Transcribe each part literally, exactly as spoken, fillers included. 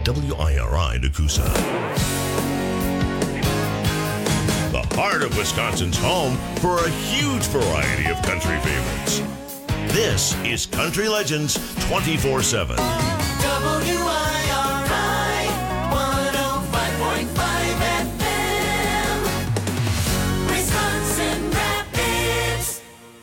W I R I Nakusa. The heart of Wisconsin's home for a huge variety of country favorites. This is Country Legends twenty-four seven. W I R I one oh five point five F M, Wisconsin Rapids.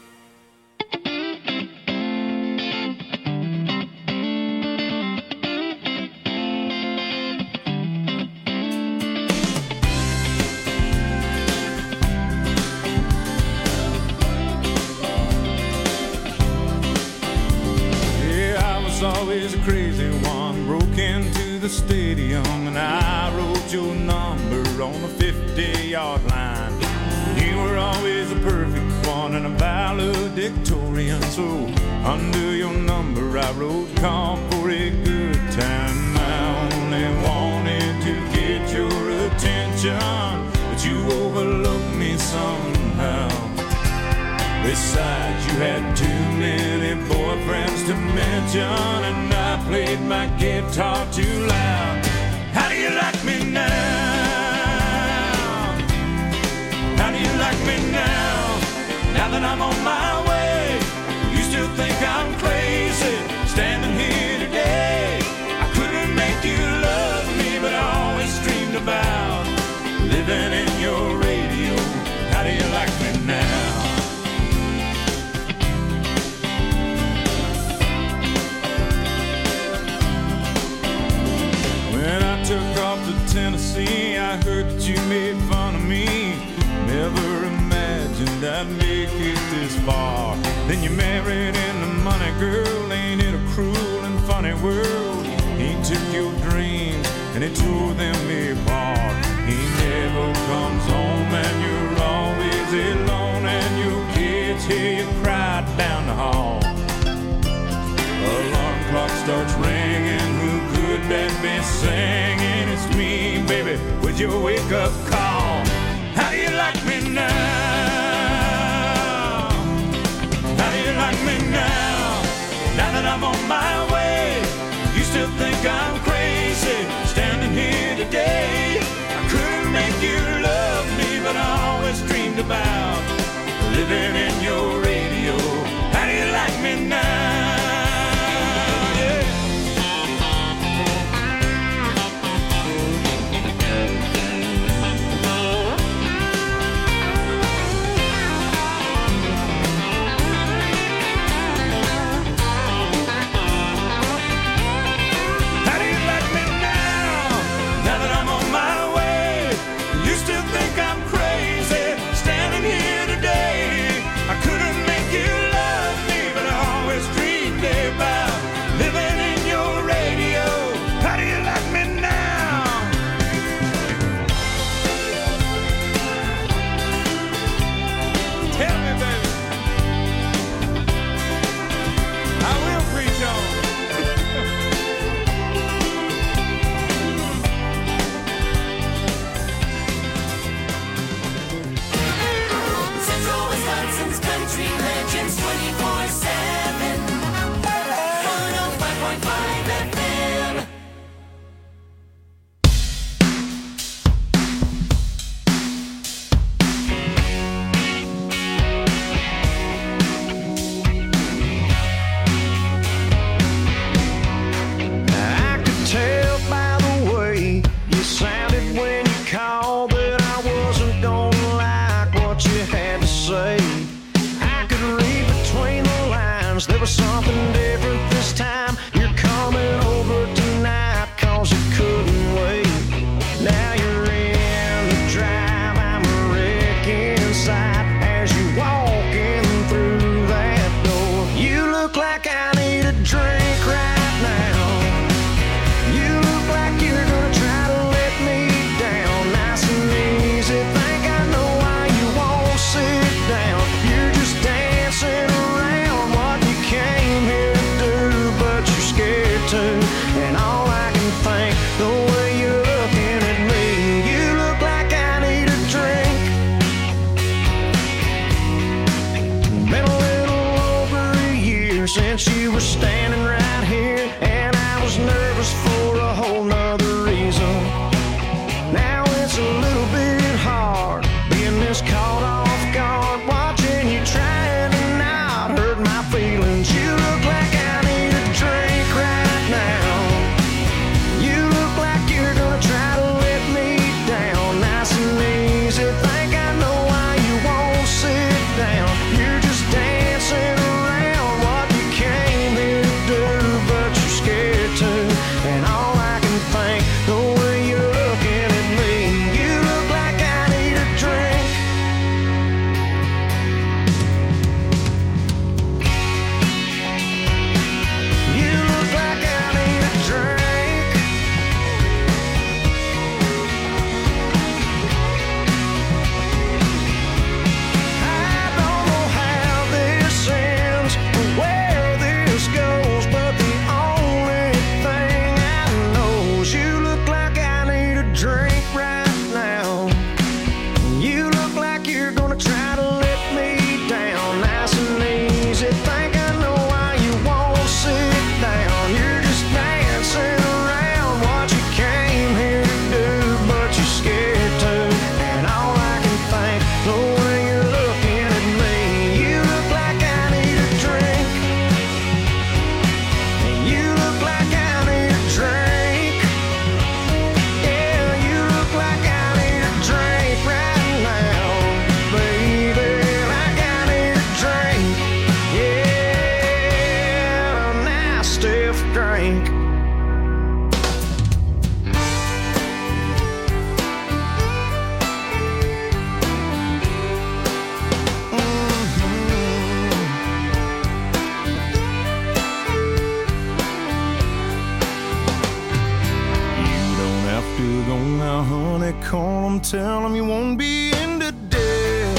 Always a crazy one, broke into the stadium and I wrote your number on the fifty-yard line. You were always a perfect one and a valedictorian, so under your number I wrote call for a good time. I only wanted to get your attention, but you overlooked me somehow. Besides, you had too many boyfriends to mention, and I played my guitar too loud. How do you like me now? How do you like me now? Now that I'm on my way, you still think I'm crazy, standing here today. I couldn't make you love me, but I always dreamed about living in your radio. How do you like me now? Took off to Tennessee, I heard that you made fun of me. Never imagined I'd make it this far. Then you married into money, girl. Ain't it a cruel and funny world? He took your dreams and he tore them apart. He never comes home and you're always alone, and your kids hear you cry down the hall. Alarm clock starts ringing, who could that be singing? It's me, baby, with your wake-up call. How do you like me now? How do you like me now? Now that I'm on my way, you still think I'm crazy, standing here today. I couldn't make you love me, but I always dreamed about living in your radio. How do you like me now? I couldn't to go now, honey. Call him, tell him you won't be in today.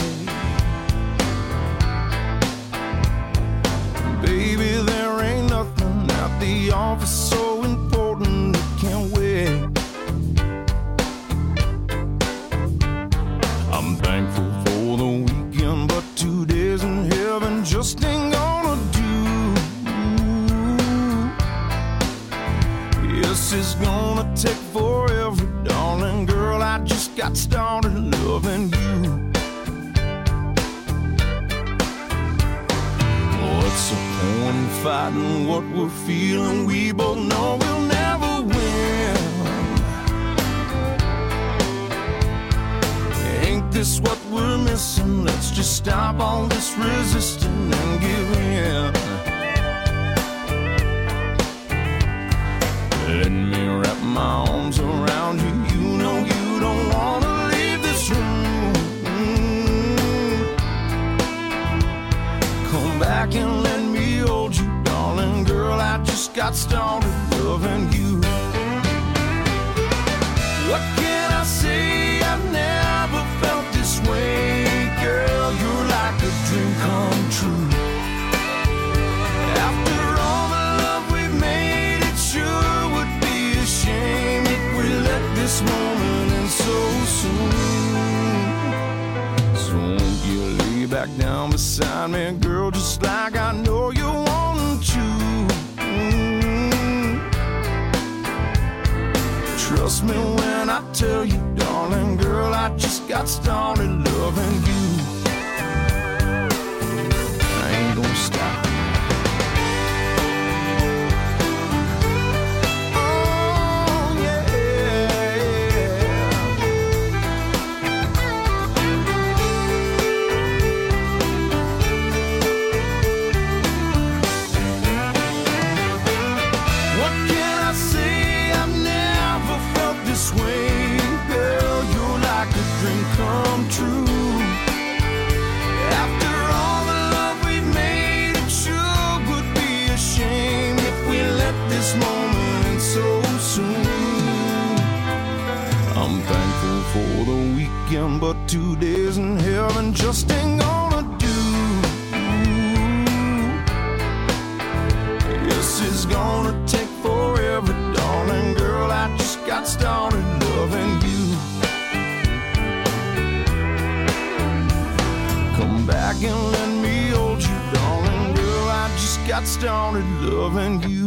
Baby, there ain't nothing at the office so important it can't wait. I'm thankful for the weekend, but two days in heaven just ain't gonna do. Yes, it's gonna take forever, darling girl. I just got started loving you. What's the point in fighting what we're feeling? We both know we'll never win. Ain't this what we're missing? Let's just stop all this resisting and give in. Let me wrap my arms around you. You know you don't wanna leave this room. Come back and let me hold you, darling girl. I just got started loving you. What can I say? I've never felt this way, girl. You're like a dream come true. After all the love we've made, it sure would be a shame if we let this moment end so soon. So won't you lay back down beside me, girl, just like I know you want to. Mm. Trust me when I tell you, darling girl, I just got started loving you. I ain't gonna stop. But two days in heaven just ain't gonna do. Yes, it's gonna take forever, darling girl. I just got started loving you. Come back and let me hold you, darling girl. I just got started loving you.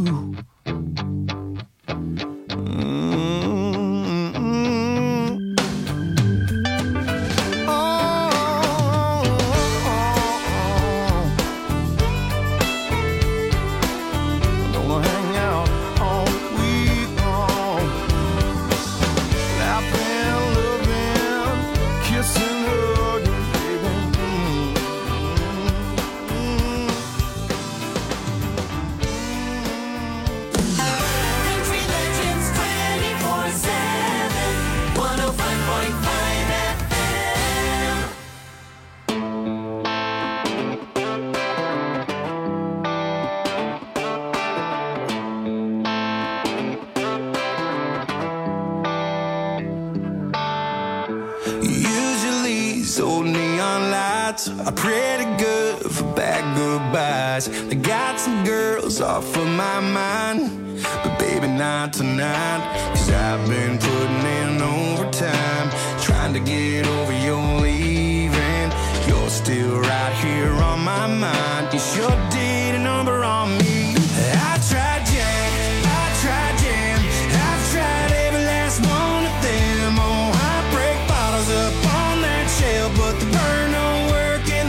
Are pretty good for bad goodbyes. I got some girls off of my mind, but baby not tonight. Cause I've been putting in overtime, trying to get over your leaving. You're still right here on my mind. You sure did a number on me. I tried Jack, I tried Jam, I've tried every last one of them. Oh, I break bottles up on that shelf, but the burn don't work.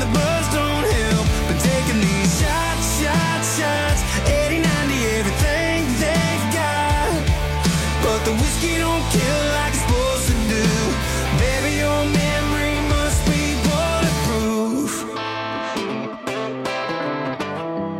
eighty ninety, everything they've got, but the whiskey don't kill like it's supposed to do. Baby, your memory must be bulletproof.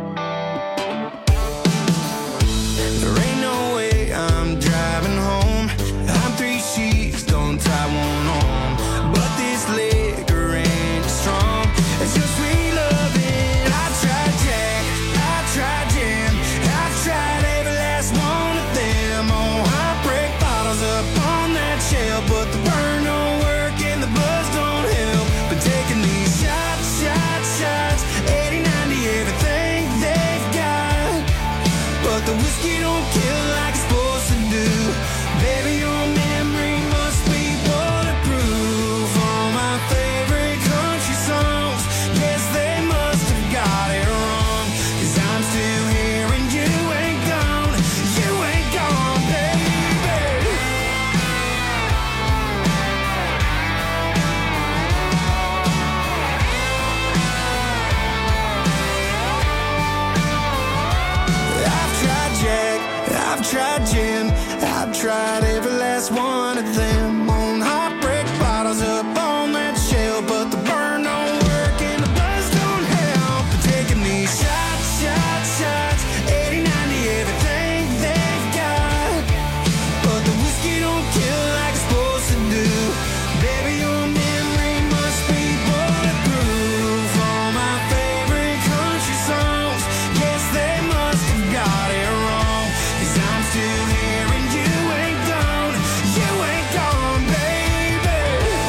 tried every last one of them. On heartbreak bottles up on that shelf, but the burn don't work and the buzz don't help. They're taking these shots, shots, shots, eighty, ninety, everything they've got, but the whiskey don't kill like it's supposed to do. Baby, your memory must be bulletproof. All my favorite country songs, yes, they must have got it wrong, 'cause I'm still here and you ain't gone, you ain't gone, baby.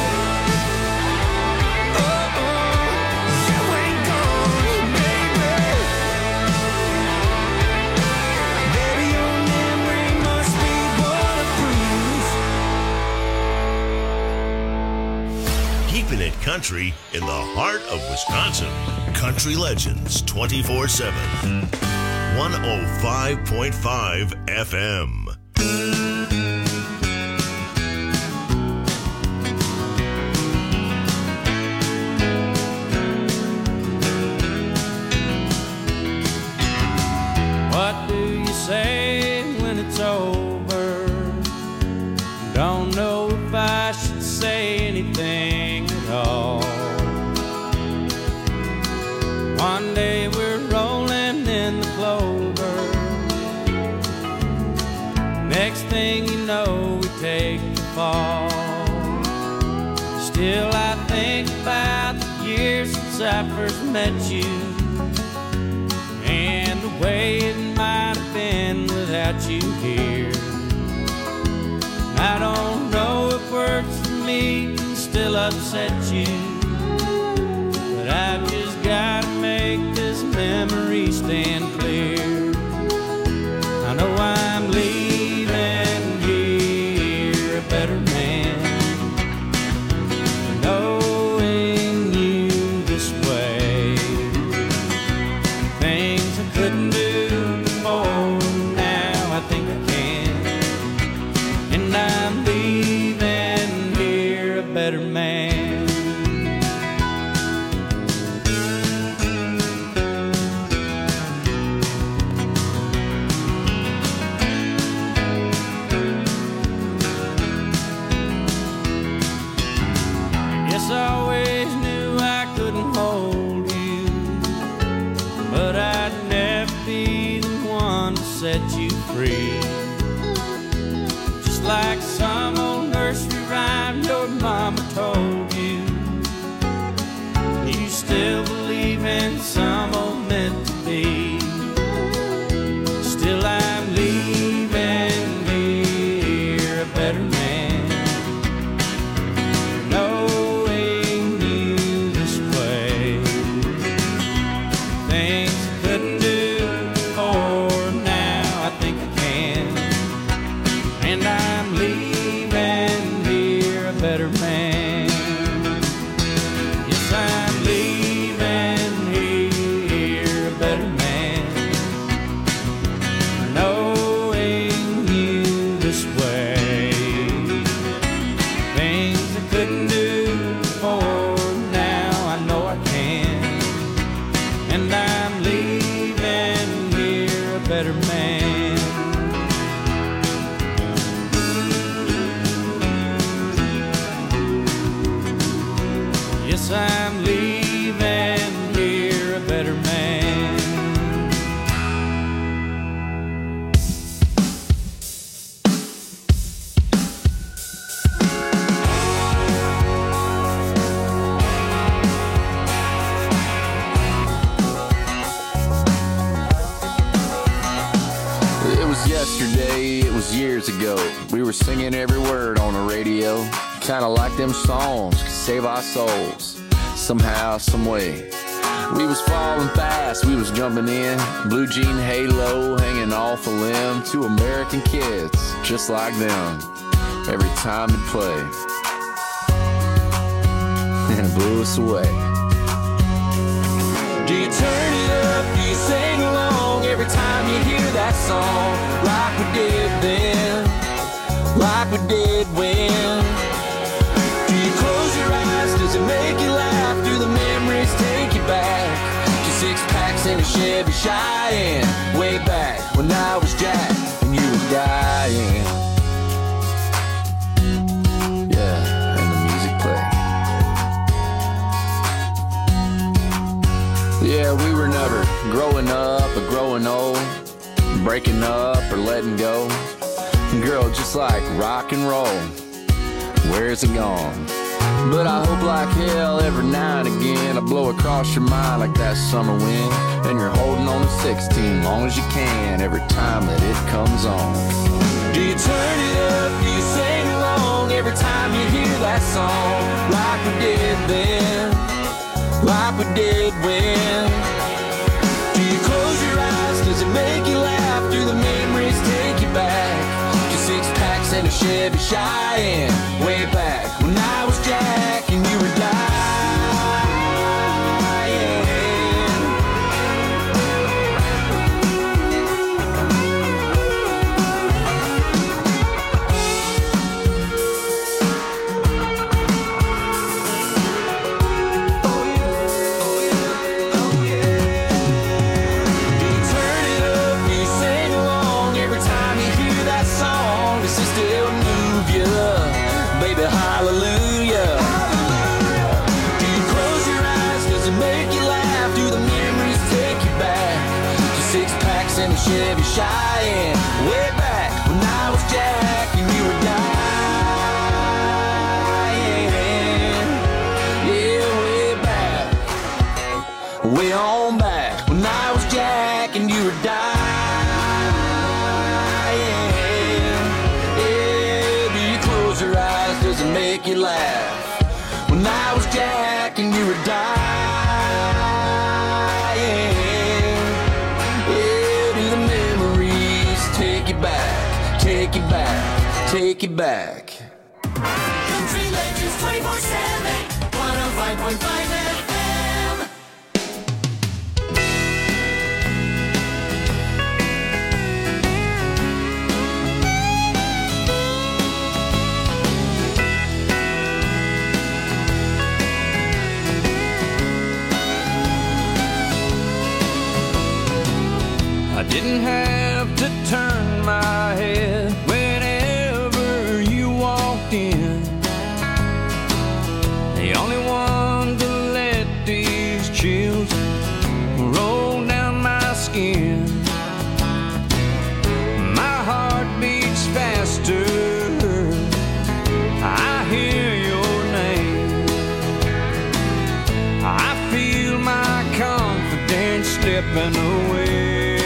Oh, oh, you ain't gone, baby. Baby, your memory must be bulletproof. Keeping it country in the heart of Wisconsin. Country Legends twenty-four seven. one oh five point five F M. What do you say when it's over? Don't know if I should say anything at all. One day we're rolling in the clover. Next thing you know, we take the fall. Still I think about the years since I first met you, and the way it might have been without you here. I don't know if words for me can still upset you, but I've just gotta make this memory stand clear. I know I'm leaving here a better man, knowing you this way. Things I couldn't do before, now I think I can. And I'm leaving here a better man. Yes, I always knew I couldn't hold you, but I'd never be the one to set you free. Just like some old nursery rhyme your mama told you, you still believe in some old meant to be. Still I'm leaving here a better man, knowing you this way. Things I couldn't do before, now I think I can. And I'm leaving here a better man. Yes, I'm leaving here a better man, knowing you this way. Things I couldn't do before, now I know I can. And I'm leaving here a better man. Yes, I'm leaving here a better man. It was yesterday, it was years ago. We were singing every word on the radio. Kinda like them songs could save our souls, somehow, some way. We was falling fast, we was jumping in, blue jean halo hanging off a limb. Two American kids, just like them, every time it played. And it blew us away. Do you turn it up? Do you sing along every time you hear that song? Like we did then, like we did when. Do you close your eyes? Does it make you laugh? Do the memories take you back to six packs in a Chevy Cheyenne? Way back when I was Jack and you were dying. growing up or growing old, breaking up or letting go. Girl, just like rock and roll, where's it gone? But I hope like hell every now and again I blow across your mind like that summer wind, and you're holding on to sixteen long as you can every time that it comes on. Do you turn it up? Do you sing along every time you hear that song? Like we did then, like we did when. Do you close your eyes? Does it make you laugh? Do the memories take you back to six packs and a Chevy Cheyenne, way back when I was Jack and you were dying? Hallelujah. Do you close your eyes? Does it make you laugh? Do the memories take you back to six packs and a Chevy Cheyenne, way back when I was Jack and you were dying? Yeah, way back, way on back when I was Jack and you were dying. Does it make you laugh? When I was Jack and you were dying, yeah, do the memories take you back, take you back, take you back? Country Legends twenty-four seven, one oh five point five F M. I didn't have to turn my head whenever you walked in. The only one to let these chills roll down my skin. My heart beats faster, I hear your name. I feel my confidence slipping away.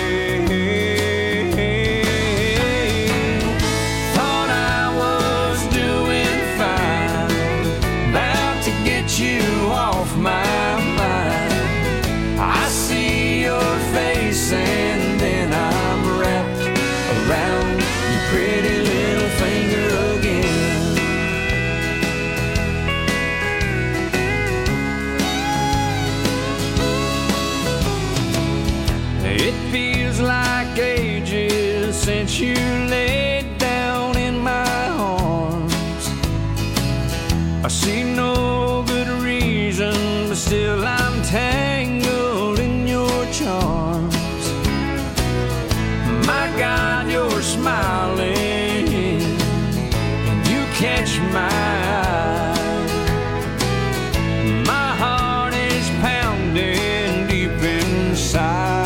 And then I'm wrapped around your pretty little finger again. It feels like ages since you laid down in my arms. I see no good reason, but still I'm tangled in your charms. My God, you're smiling, and you catch my eye. My heart is pounding deep inside.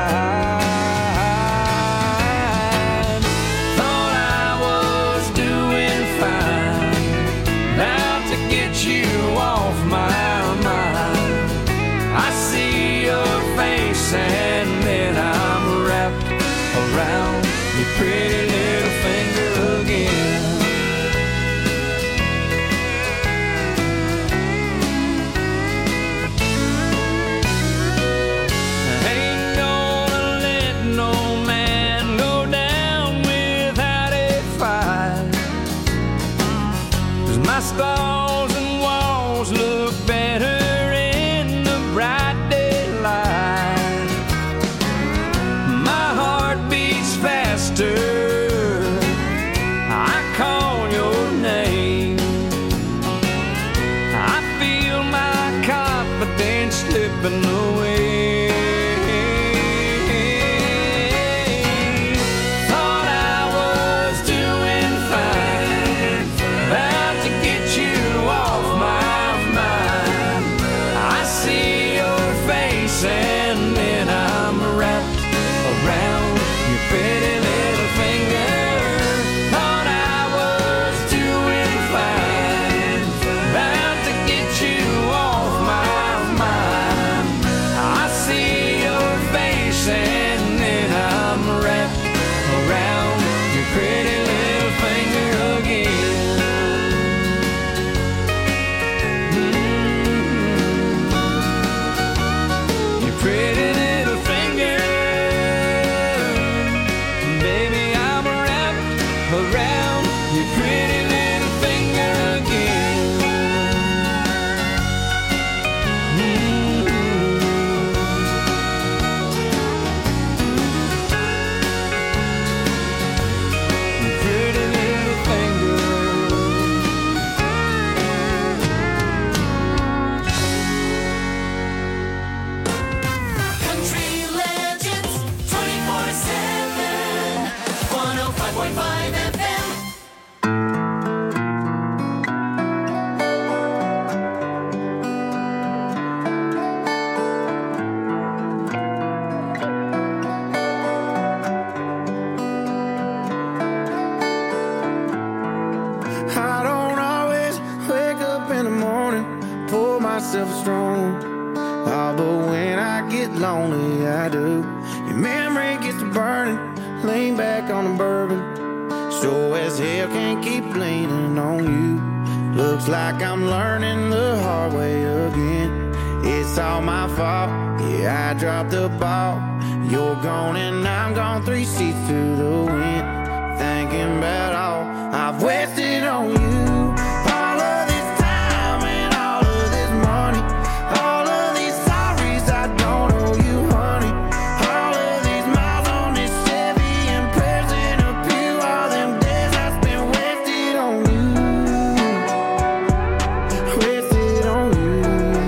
Thought I was doing fine, about to get you off my mind. I see your face and then I'm wrapped around your pretty little finger again. myself strong. Oh, but when I get lonely, I do. Your memory gets to burning, lean back on the bourbon. Sure as hell can't keep leaning on you. Looks like I'm learning the hard way again. It's all my fault, yeah, I dropped the ball. You're gone and I'm gone, three seats to the wind. Thinking about all I've wasted on you. All of this time and all of this money. All of these sorries I don't owe you, honey. All of these miles on this Chevy and prayers in a pew. All them days I spent wasted on you. Wasted on you.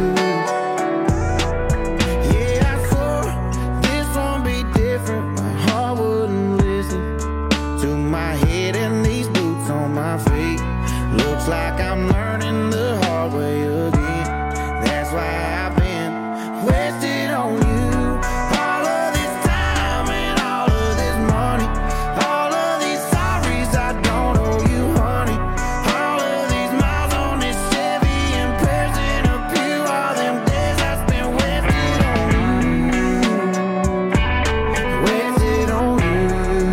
Yeah, I swore this won't be different. My heart wouldn't listen to my head and these boots on my feet. Looks like I'm learning the hard way again. That's why I've been wasted on you. All of this time and all of this money. All of these sorries I don't owe you, honey. All of these miles on this Chevy and prayers in a pew. All them days I spent wasted on you. Wasted on you.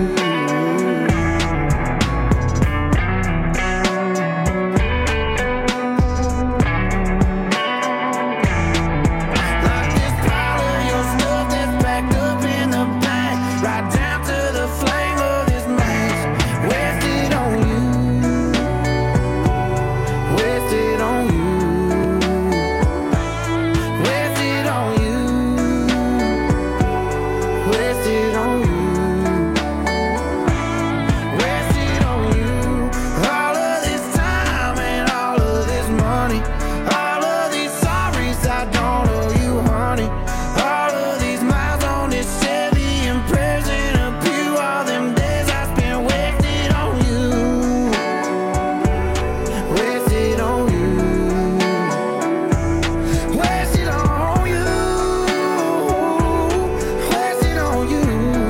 Like this pile of your stuff that's packed up in the back, right down to the flame of this match. Wasted on you. Wasted on you. Wasted on you. Wasted on you. Wasted on you. All of this time and all of this money. All of these sorries I don't owe you, honey. All of these miles on this Chevy and prayers in a pew. All them days I spent wasted on you. Wasted on you. Wasted on you. Wasted on you.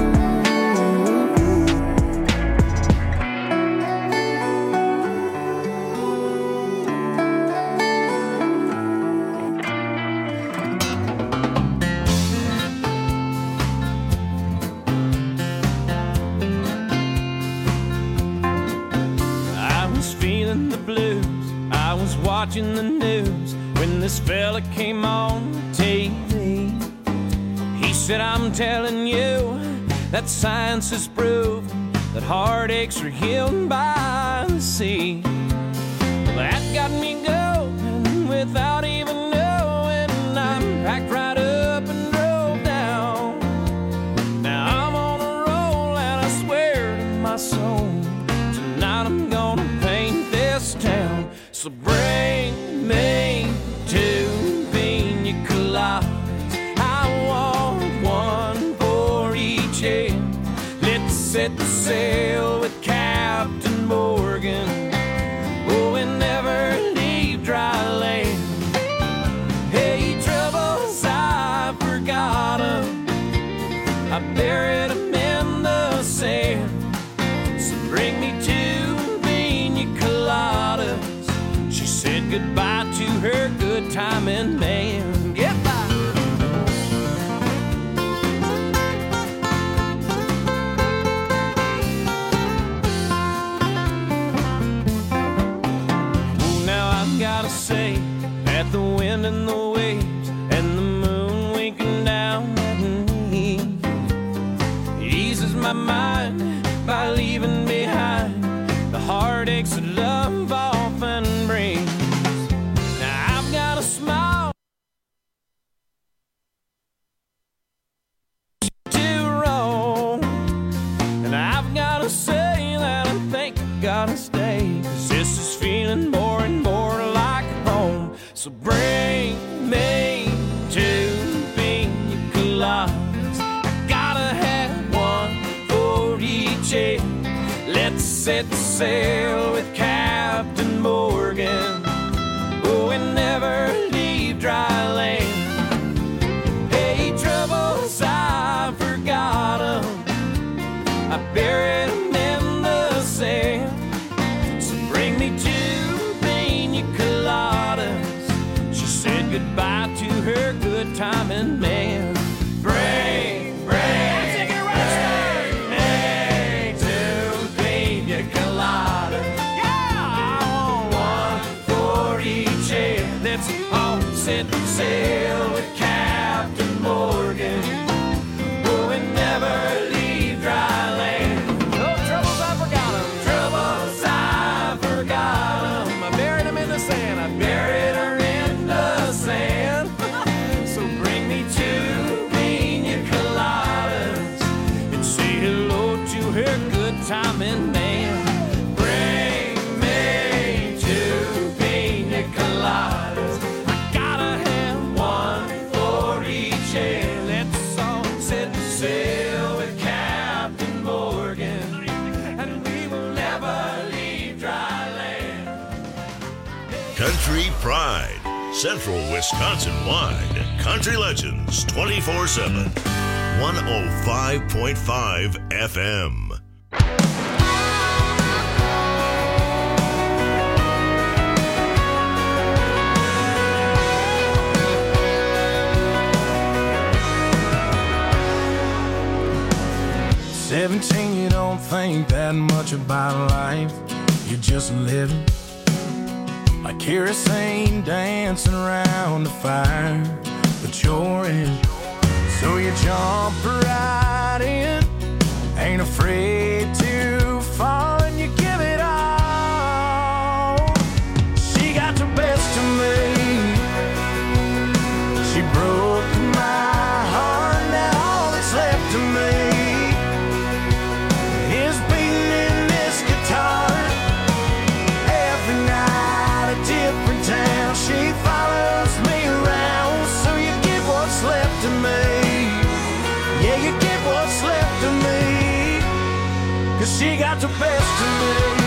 I was feeling the blues. I was watching the news when this fella came on T V. He said, I'm telling you that science has proved that heartaches are healed by the sea. Well, that got me going without even knowing. I packed right up and drove down. Now I'm on a roll and I swear to my soul, tonight I'm gonna paint this town. So bring me two pina coladas. I want one for each head. Let's set the sail with Captain Morgan. Oh, and never leave dry land. Hey, troubles, I forgot 'em. I buried 'em in the sand. So bring me two pina coladas. She said goodbye to her good timing man. Goodbye. Oh, now I've gotta say that the wind and the waves and the moon winking down at me eases my mind by leaving behind the heartaches that love often brings. Now I've got a smile to roll, and I've got to say that I think I gotta stay, 'cause this is feeling more and more like home. So bring me two pina coladas. I gotta have one for each head. Let's set the sail with Captain Morgan. Oh, and never leave dry land. Hey, troubles, I forgot 'em. I buried 'em in the sand. So bring me two pina coladas. She said goodbye to her good timing man. Bring, bring, take it right, hey, two pina coladas. Yeah, I want one for each head. Let's all set sail with Captain Morgan. Oh, and never leave dry land. No troubles, I forgot them. Troubles, I forgot them. I buried them in the sand. I buried her in the sand. So bring me two pina coladas and say hello to her good timing man. Bring me two pina coladas. I gotta have one for each head. Let's all set sail with Captain Morgan, and we will never leave dry land. Country Pride, Central Wisconsin-wide. Country Legends twenty-four seven. one oh five point five F M. Seventeen, you don't think that much about life. You're just living like kerosene dancing around the fire, but you're in. So you jump right in, ain't afraid to fall, and you give it all. She got the best of me. She broke my heart, now all that's left of me is beating in this guitar. Every night a different town, she follows me around. So you get what's left of me. Yeah, you get what's left of me, 'cause she got the best of me.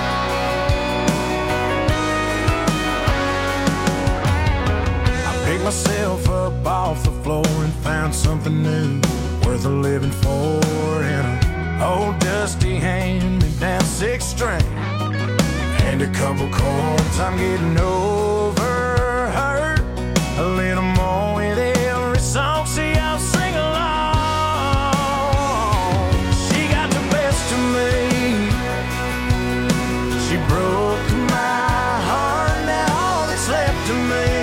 I picked myself up off the floor and found something new, worth a living for, in a old dusty hand-me-down six string and a couple chords. I'm getting over her a little more with every song. See, I'll sing along. She got the best of me. She broke my heart, now all that's left of me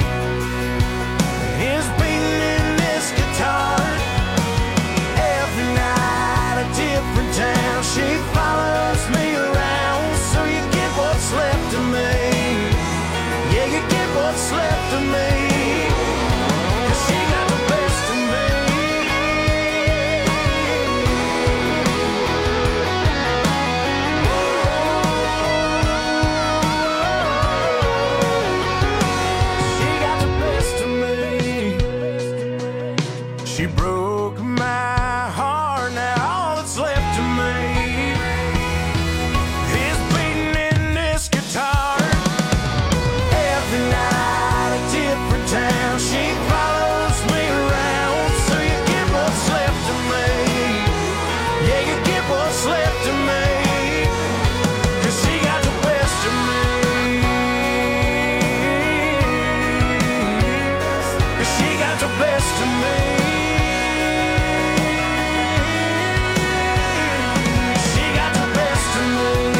is beating in this guitar. Every night a different town, she follows me around. So you get what's left of me. Yeah, you get what's left of me, 'cause she got the best of me. She got the best of me. She broke my heart, now all that's left of me is beating in this guitar. Every night a different town, she follows me around. So you get what's left of me. Yeah, you get what's left of me, 'cause she got the best of me. 'Cause she got the best of me. She got the best of me.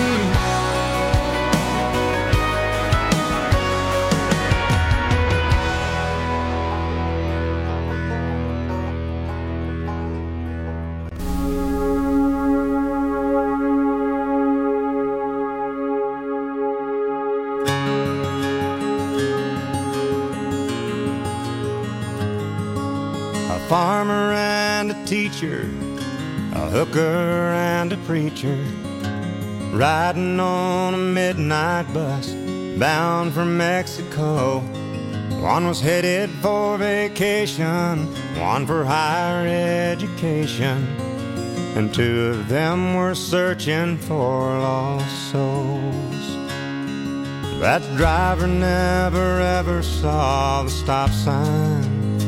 A farmer and a teacher, a hooker and a preacher, riding on a midnight bus bound for Mexico. One was headed for vacation, one for higher education, and two of them were searching for lost souls. That driver never ever saw the stop sign,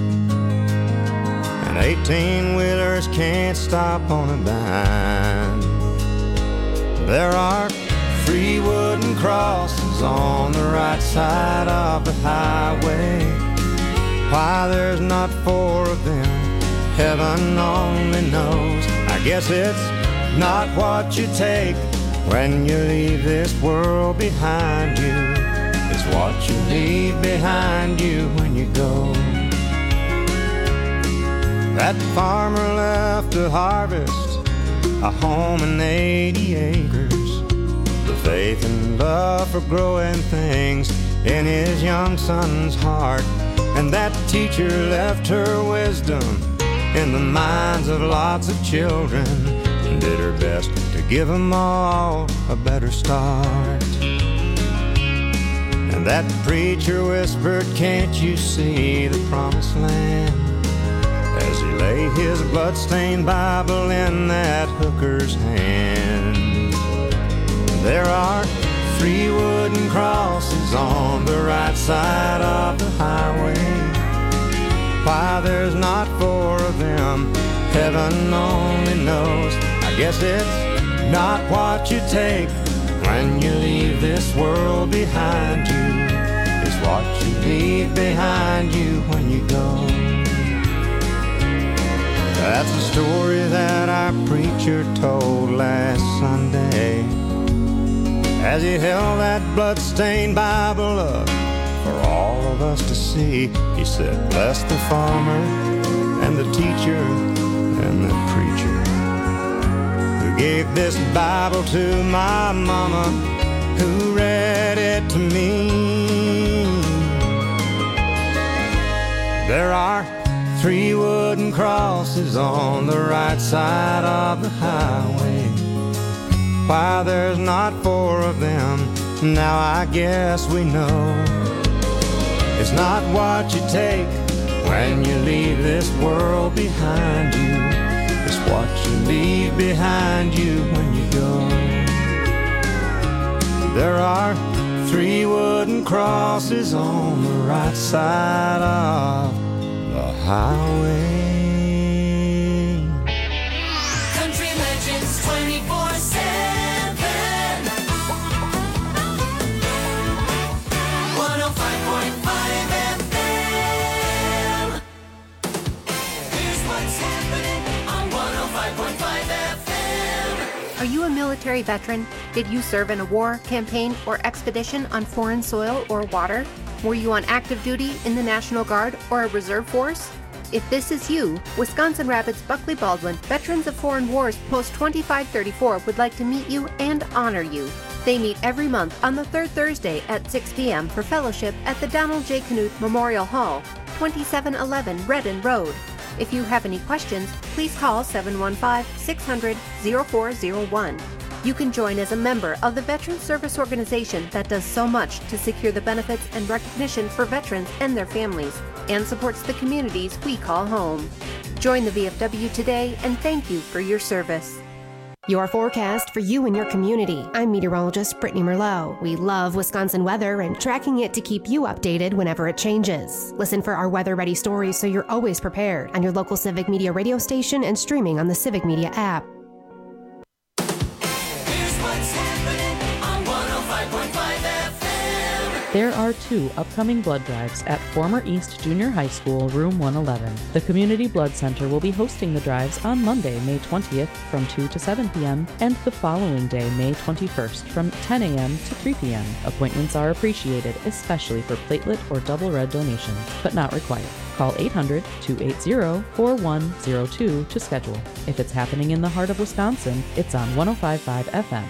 and eighteen-wheelers can't stop on a dime. There are three wooden crosses on the right side of the highway. Why there's not four of them, heaven only knows. I guess it's not what you take when you leave this world behind you. It's what you leave behind you when you go. That farmer left to harvest a home and eighty acres, the faith and love for growing things in his young son's heart. And that teacher left her wisdom in the minds of lots of children and did her best to give them all a better start. And that preacher whispered, can't you see the promised land? As he lay his bloodstained Bible in that hooker's hand. There are three wooden crosses on the right side of the highway. Why there's not four of them, heaven only knows. I guess it's not what you take when you leave this world behind you. It's what you leave behind you when you go. That's the story that our preacher told last Sunday as he held that bloodstained Bible up for all of us to see. He said, bless the farmer and the teacher and the preacher who gave this Bible to my mama, who read it to me. There are three wooden crosses on the right side of the highway. Why there's not four of them, now I guess we know. It's not what you take when you leave this world behind you. It's what you leave behind you when you go. There are three wooden crosses on the right side of the highway. Country Legends twenty-four seven. one oh five point five F M. Here's what's happening on one oh five point five F M. Are you a military veteran? Did you serve in a war, campaign, or expedition on foreign soil or water? Were you on active duty in the National Guard or a reserve force? If this is you, Wisconsin Rapids Buckley Baldwin Veterans of Foreign Wars Post twenty-five thirty-four would like to meet you and honor you. They meet every month on the third Thursday at six p.m. for fellowship at the Donald J. Knuth Memorial Hall, twenty-seven eleven Redden Road. If you have any questions, please call seven one five, six hundred, oh four oh one. You can join as a member of the Veterans Service Organization that does so much to secure the benefits and recognition for veterans and their families, and supports the communities we call home. Join the V F W today, and thank you for your service. Your forecast for you and your community. I'm meteorologist Brittany Merlot. We love Wisconsin weather and tracking it to keep you updated whenever it changes. Listen for our weather-ready stories so you're always prepared on your local Civic Media radio station and streaming on the Civic Media app. There are two upcoming blood drives at former East Junior High School, room one eleven. The Community Blood Center will be hosting the drives on Monday, May twentieth from two to seven p.m. and the following day, May twenty-first from ten a.m. to three p.m. Appointments are appreciated, especially for platelet or double red donations, but not required. Call eight hundred, two eight zero, four one zero two to schedule. If it's happening in the heart of Wisconsin, it's on one oh five point five F M.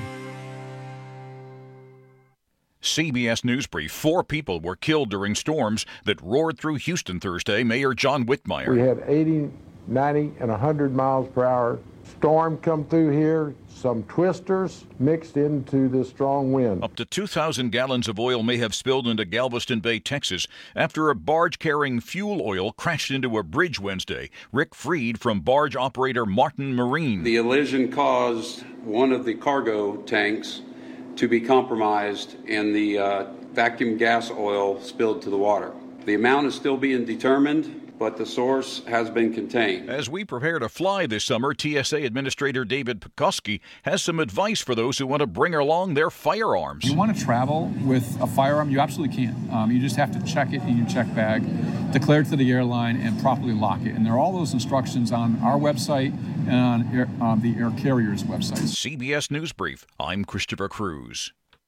C B S News Brief. Four people were killed during storms that roared through Houston Thursday. Mayor John Whitmire. We had eighty, ninety, and one hundred miles per hour storm come through here. Some twisters mixed into the strong wind. Up to two thousand gallons of oil may have spilled into Galveston Bay, Texas, after a barge carrying fuel oil crashed into a bridge Wednesday. Rick Freed from barge operator Martin Marine. The collision caused one of the cargo tanks to be compromised and the uh, vacuum gas oil spilled to the water. The amount is still being determined, but the source has been contained. As we prepare to fly this summer, T S A Administrator David Pekoski has some advice for those who want to bring along their firearms. You want to travel with a firearm, you absolutely can. Um, you just have to check it in your check bag, declare it to the airline, and properly lock it. And there are all those instructions on our website and on air, um, the air carrier's website. C B S News Brief. I'm Christopher Cruz.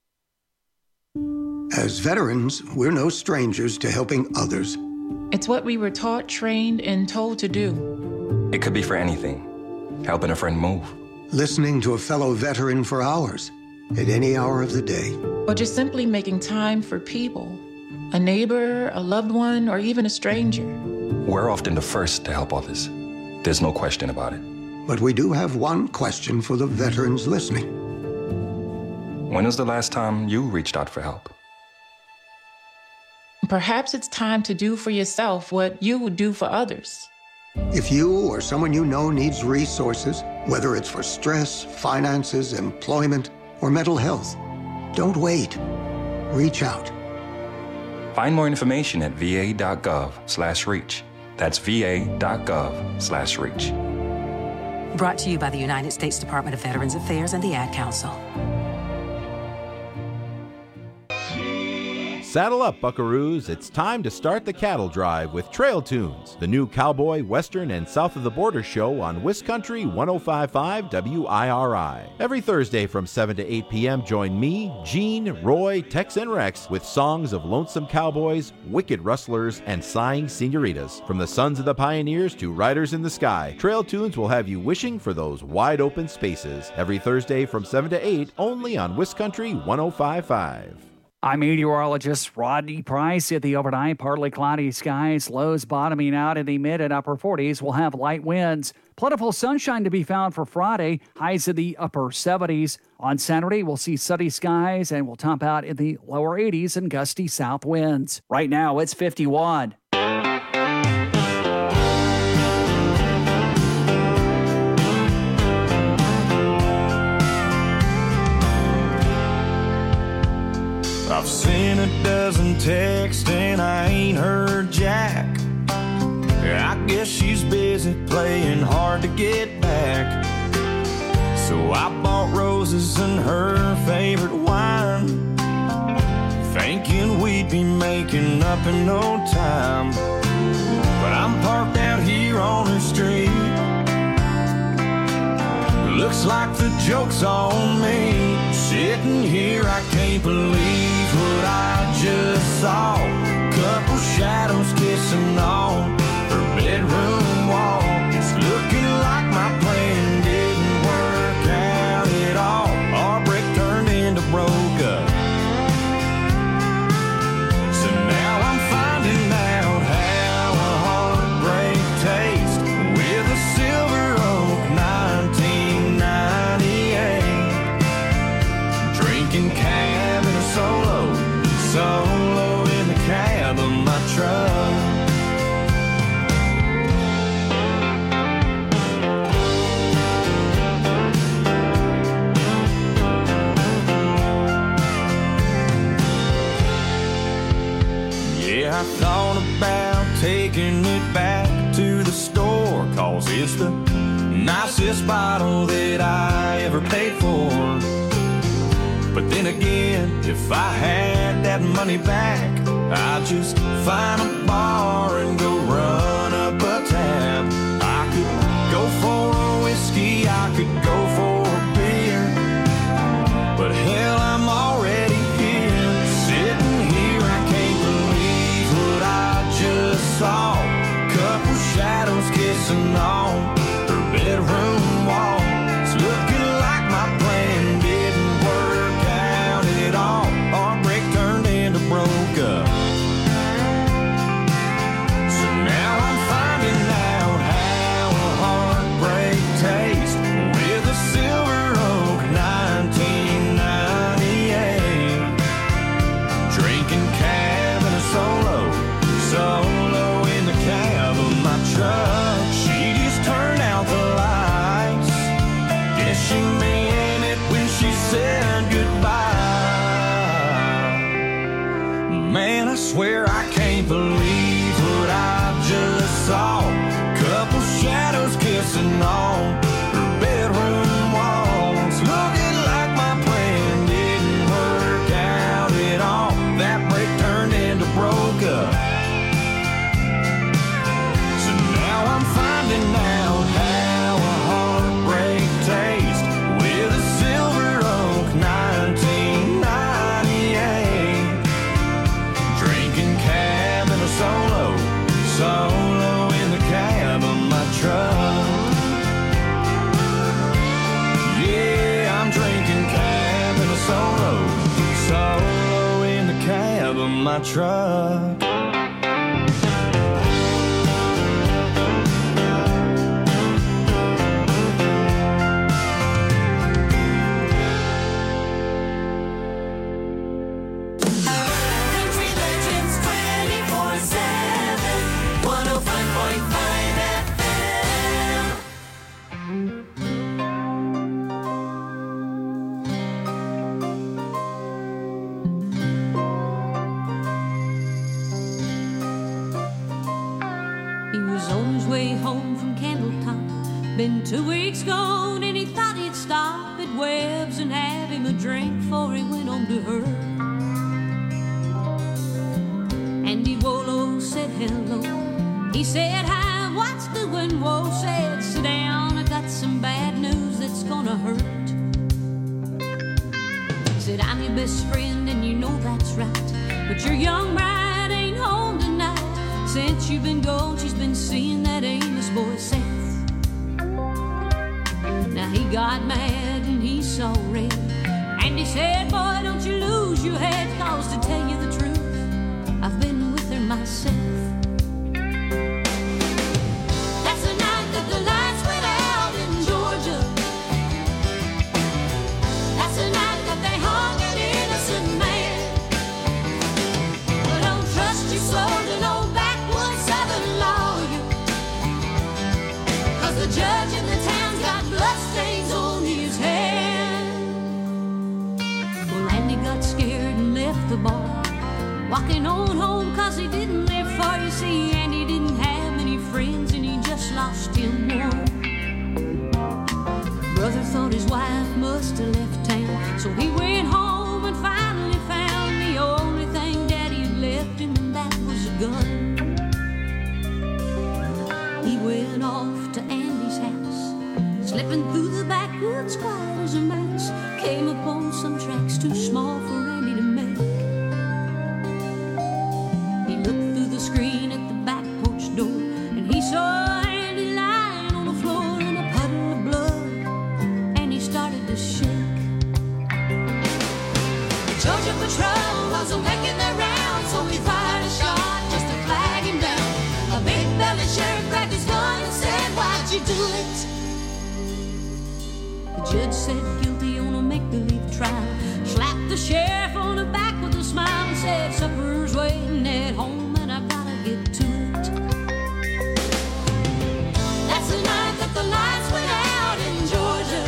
As veterans, we're no strangers to helping others. It's what we were taught, trained, and told to do. It could be for anything. Helping a friend move. Listening to a fellow veteran for hours, at any hour of the day. Or just simply making time for people. A neighbor, a loved one, or even a stranger. We're often the first to help others. There's no question about it. But we do have one question for the veterans listening. When was the last time you reached out for help? Perhaps it's time to do for yourself what you would do for others. If you or someone you know needs resources, whether it's for stress, finances, employment, or mental health, don't wait. Reach out. Find more information at va.gov slash reach. That's va.gov slash reach. Brought to you by the United States Department of Veterans Affairs and the Ad Council. Saddle up, buckaroos. It's time to start the cattle drive with Trail Tunes, the new cowboy, western, and south of the border show on Wiscountry one oh five point five W I R I. Every Thursday from seven to eight p.m., join me, Gene, Roy, Tex, and Rex with songs of lonesome cowboys, wicked rustlers, and sighing senoritas. From the sons of the pioneers to riders in the sky, Trail Tunes will have you wishing for those wide open spaces. Every Thursday from seven to eight, only on Wiscountry one oh five point five. I'm meteorologist Rodney Price. At the overnight, partly cloudy skies, lows bottoming out in the mid and upper forties. We'll have light winds. Plentiful sunshine to be found for Friday, highs in the upper seventies. On Saturday, we'll see sunny skies and we'll top out in the lower eighties and gusty south winds. Right now, it's fifty-one. I've seen a dozen texts and I ain't heard Jack. I guess she's busy playing hard to get back. So I bought roses and her favorite wine, thinking we'd be making up in no time. But I'm parked out here on the street. Looks like the joke's on me. Sitting here, I can't believe what I just saw. Couple shadows kissing on her bedroom wall. It's looking like my plan didn't work out at all. Our break turned into broke up. So now I'm finding out how a heartbreak tastes with a Silver Oak nineteen ninety-eight. Drinking cab in a solo, solo in the cab of my truck. Yeah, I thought about taking it back to the store, cause it's the nicest bottle that I ever paid for. But then again, if I had that money back, I'd just find a bar and go run up a tab. I could go for a whiskey, I could go for a beer, but hell, I'm already here. Sitting here, I can't believe what I just saw. Couple shadows kissing on her bedroom wall. It's looking like my plan didn't work out at all. Our break turned into broke up. So now I'm finding out how a heartbreak tastes with a Silver Oak nineteen ninety-eight. Drinking cab in a solo, solo in the cab of my truck. She just turned out the lights. Guess she meant it when she said goodbye. Man, I swear I can't believe what I just saw. my truck. Country Legends twenty-four seven, one oh five point five F M. He was on his way home from Candletop. Been two weeks gone and he thought he'd stop at Webb's and have him a drink before he went on to her. Andy Wolo said hello. He said hi, what's doing? Whoa said sit down, I got some bad news that's gonna hurt. Said I'm your best friend and you know that's right, but your young bride ain't home tonight. Since you've been gone, she's been seeing that Amos boy Seth. Now he got mad and he saw red, and he said, boy, don't you lose your head, cause to tell you the truth, I've been with her myself. That's the night that the lights went out in Georgia. That's the night that they hung an innocent man. But don't trust your soul to no backwoods southern lawyer, cause the judge in the town's got bloodstains on his hand. Well, Andy got scared and left the bar, walking on home cause he didn't live far. You see, Andy didn't have many friends and he just lost him one. Brother thought his wife must have left town, so he went home and finally found the only thing Daddy had left him, and that was a gun. He went off to Andy's house, slipping through the backwoods quiet as a mouse, came upon some tracks too small for Andy to make. He looked through the screen at the back porch door, and he saw Andy lying on the floor in a puddle of blood, and he started to shake. The Georgia patrol wasn't making their rounds, so he fired a shot just to flag him down. A big belly sheriff grabbed his gun and said, why'd you do it? The judge said guilty on a make-believe trial, slapped the sheriff on the back with a smile and said, supper's waiting at home and I gotta get to it. That's the night that the lights went out in Georgia.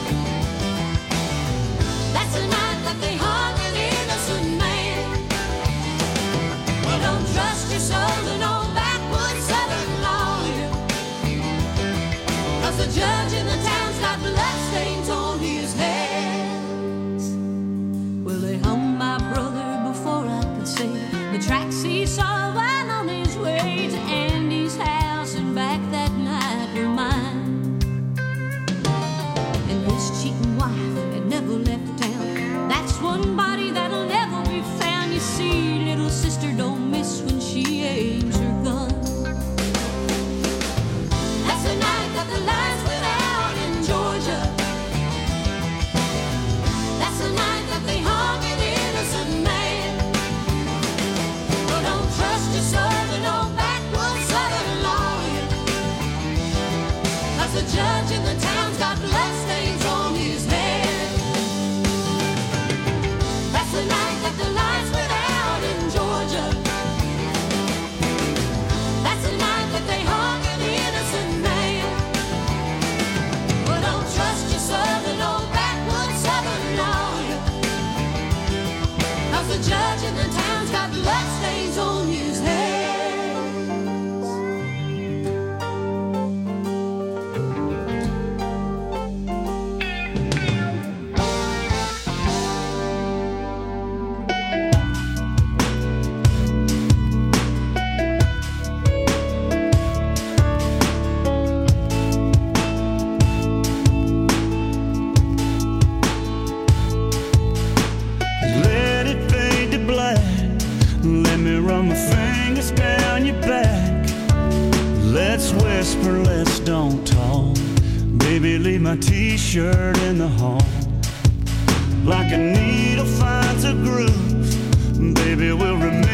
That's the night that they hung an innocent man. Well, don't trust your soul to no backwoods southern lawyer, cause the judge in the town's got bloodstains on his hands. Well, they hung my brother before I could say the tracks he saw while on his way to Andy's house and back that night were mine. And his cheating wife had never left town. That's one body that'll never be found. You see, little sister don't miss when she aims her gun. That's the night that the lights went out in Georgia. That's the night that they hung an innocent man. Well, don't trust your soul to no backwoods southern lawyer, cause the judge in the town's got bloodstains on his head. That's the night that the lights went out in Georgia. That's the night that they hung an innocent man. Well, don't trust your soul to no backwoods southern lawyer, cause the judge in the town's got bloodstains on his hands. Let it fade to black. Let me run my fingers down your back. Let's whisper, let's don't talk. Baby, leave my t-shirt in the hall. Like a needle finds a groove, baby, we'll remember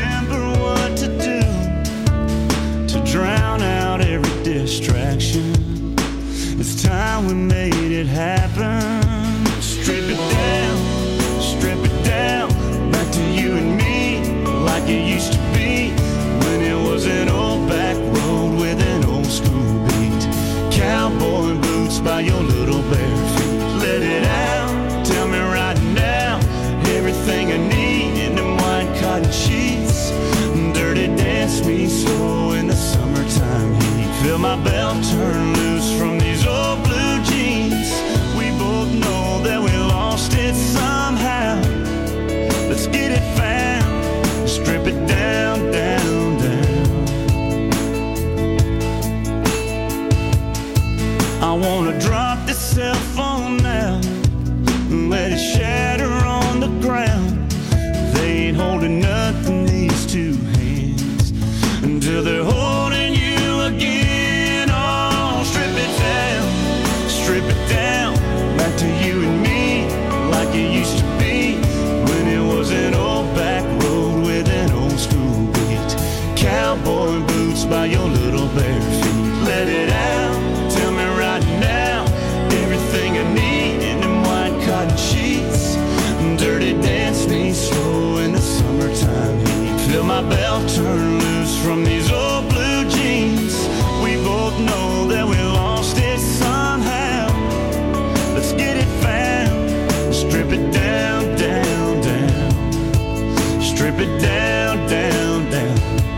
distraction. It's time we made it happen. Strip it down, strip it down, back to you and me, like it used to be, when it was an old back road with an old school beat. Cowboy boots by your little bare feet. Let it out, tell me right now, everything I need in them white cotton sheets. Dirty dance me slow in the summertime heat. Feel my belt turn loose from these old blue jeans. We both know that we lost it somehow. Let's get it found, strip it down, down, down. I wanna drop this cell phone now and let it shatter on the ground. They ain't holding nothing, these two hands, until they're holding you again. Oh, strip it down, strip it down, back to you and me, like it used to be, when it was an old back road with an old school beat. Cowboy boots by your little bare feet. Let it out, tell me right now, everything I need in them white cotton sheets. Dirty dance me slow in the summertime heat. Feel my belt turn loose from these old blue jeans. We both know that we lost it somehow. Let's get it found, strip it down, down, down. Strip it down, down, down.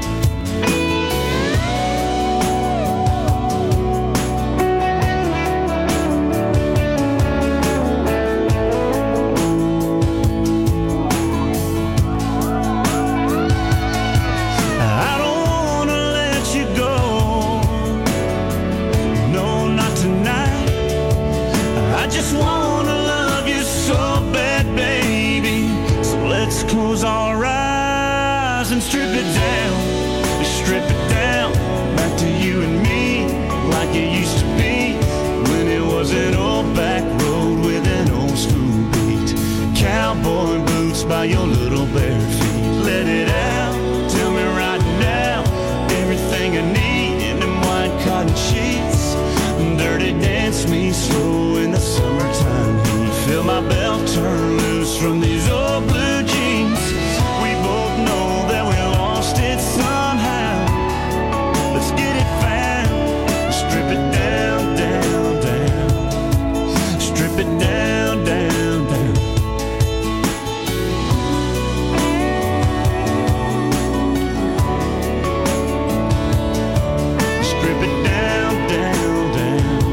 Close our eyes and strip it down, strip it down, back to you and me, like it used to be, when it was an old back road with an old school beat. Cowboy boots by your little bare feet. Let it out, tell me right now, everything I need in them white cotton sheets. Dirty dance me slow in the summertime heat. Feel my belt turn loose from these old blue jeans. We both know that we lost it somehow. Let's get it found, strip it down, down, down. Strip it down, down, down. Strip it down, down, down.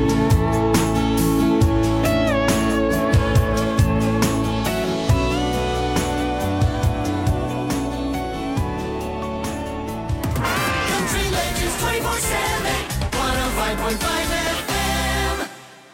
Country Legends twenty-four seven, one oh five point five F M.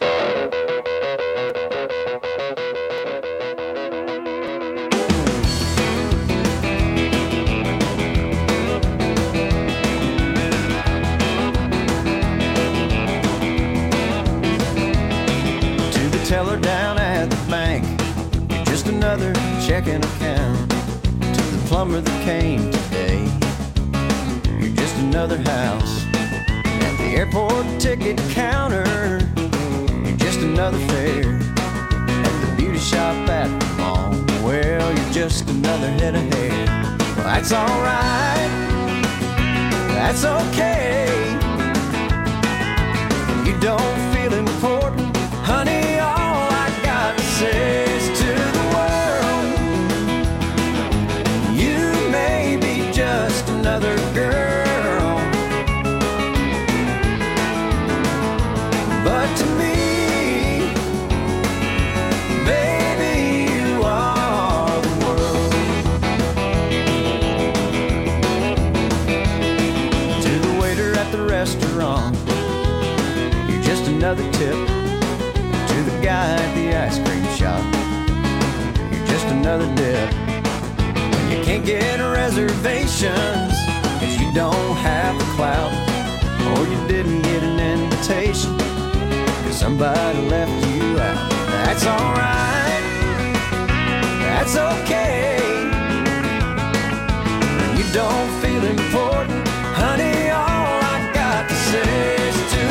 To the teller down at the bank, you're just another checking account. To the plumber that came today, you're just another house. At the airport ticket counter, you're just another fare. At the beauty shop at the mall, well, you're just another head of hair. Well, that's alright, that's okay. You don't feel important, honey, all I got to say is to the world, you may be just another girl, but to me, baby, you are the world. To the waiter at the restaurant, you're just another tip. To the guy at the ice cream shop, you're just another dip. When you can't get reservations, cause you don't have the clout, or you didn't get an invitation, cause somebody left you out. That's alright, that's okay. When you don't feel important, honey, all I got to say is to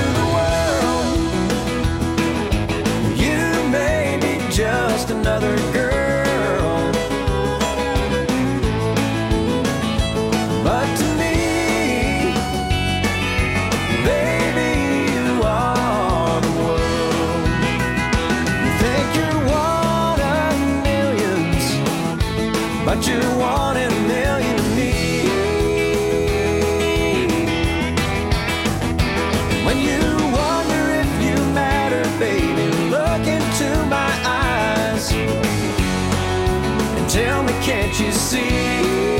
but you're one in a million to me. When you wonder if you matter, baby, look into my eyes and tell me, can't you see?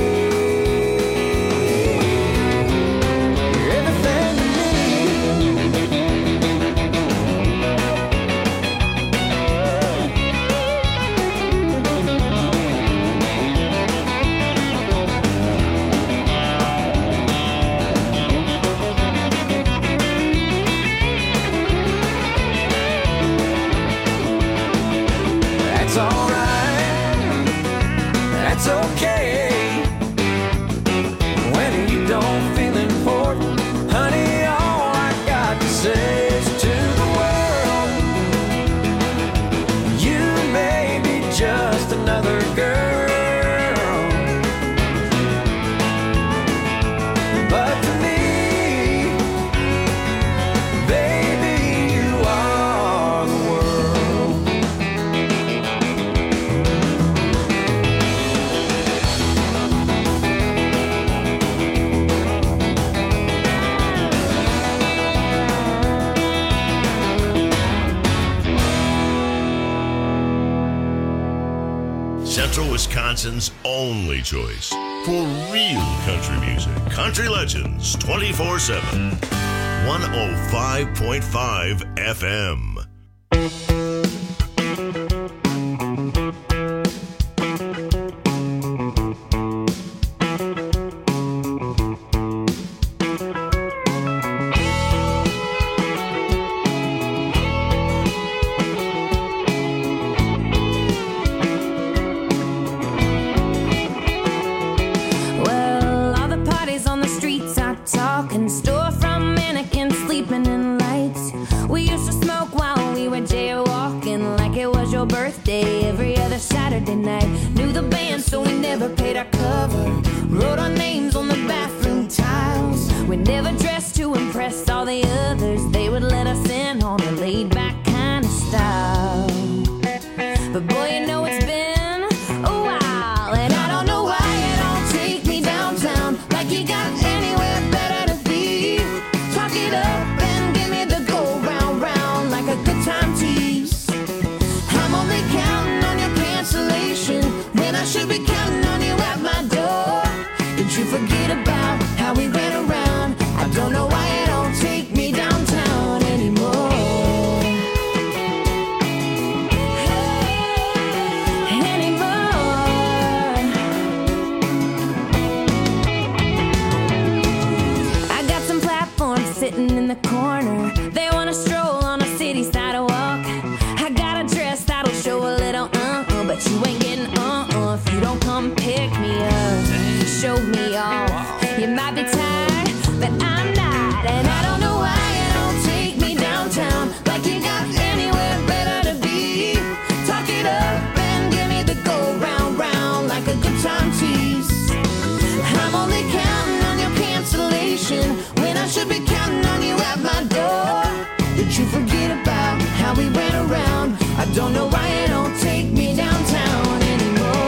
That's alright, that's okay. When you don't feel important, honey, all I got to say is to the world, you may be just another girl, but to me, baby, you are the world. Central Wisconsin's only choice for real country music. Country Legends twenty-four seven. one oh five point five F M. Well, all the parties on the streets are talking, storefront mannequins sleeping in lights. We used to smoke while we were jaywalking, like it was your birthday every other Saturday night. Knew the band, so we never paid our cover. Wrote our names on the bathroom tiles. We never dressed to impress all the others. They would let us in on a laid-back kind of style. But boy, you know it's been a while, and I don't know why you don't take me downtown like you got anywhere better to be. Talk it up and give me the go round round like a good time tease. I'm only counting on your cancellation when I should be counting on you at my door. Did you forget about how we ran around? I don't know why you don't take me downtown anymore. Sitting in the corner, they wanna stroll on a city sidewalk. I got a dress that'll show a little uh-uh, but you ain't getting uh-uh if you don't come pick me up, show me off. You might be tired, but I'm not, and I don't know why you don't take me downtown like you got anywhere better to be. Talk it up and give me the go round round like a good time tease. I'm only counting on your cancellation when I should be counting on you at my door. Did you forget about how we ran around? I don't know why you don't take me downtown anymore.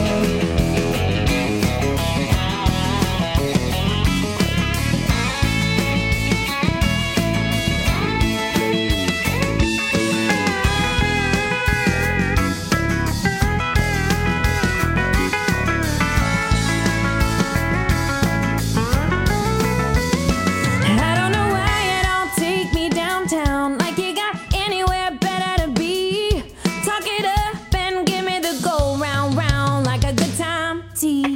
I don't know why you don't take me downtown like you got anywhere better to be. Talk it up and give me the go round round like a good time tea.